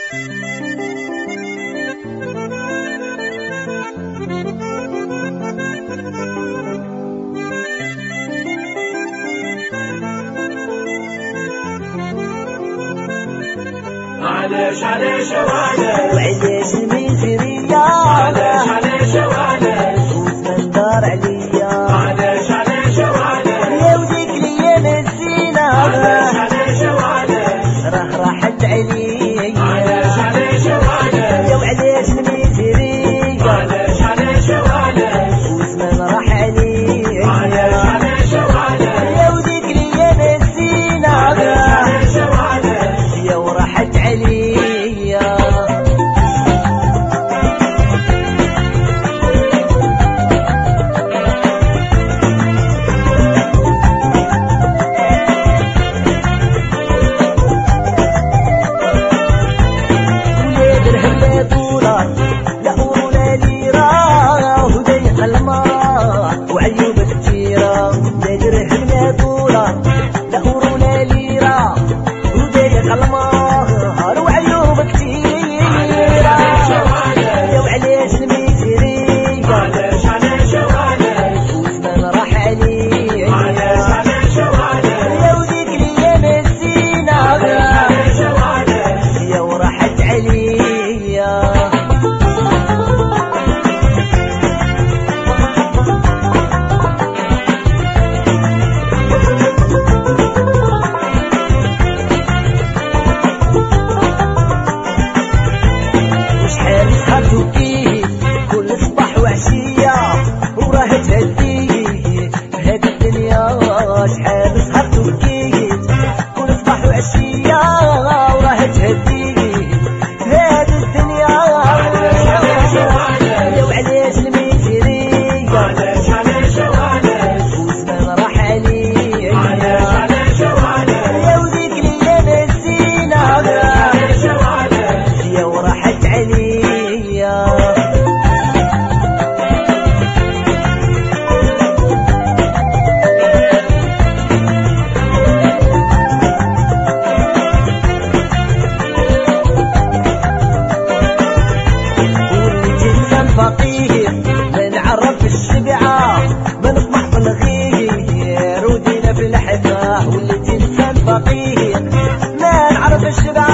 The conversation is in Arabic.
علاش علاش وعلاش وعلاش الميزيرية علاش علاش وعلاش وزمان الدار عليا علاش علاش وعلاش يا وديك ليام الزينة علاش علاش وعلاش راه راحت عليا علاش علاش وعلاش يا وعلاش الميزيرية علاش علاش وعلاش وزمان راح عليا علاش علاش وعلاش يا وديك ليام الزينة علاش علاش وعلاش يا وراحت عليا كل صباح وعشية وراه تهديه هاد الدنيا شحال سهرت وبكيت كل صباح وعشية وراه تهديه هاد الدنيا يا وعلاش الميزيرية علاش علاش وعلاش وزمان راح عليا علاش علاش وعلاش يا وديك ليام الزينة علاش وعلاش يا وراحت عليا فقير ما نعرف الشبعة ما نطمح في الغير ودينا في الحفاه وليت انسان فقير ما نعرف الشبعة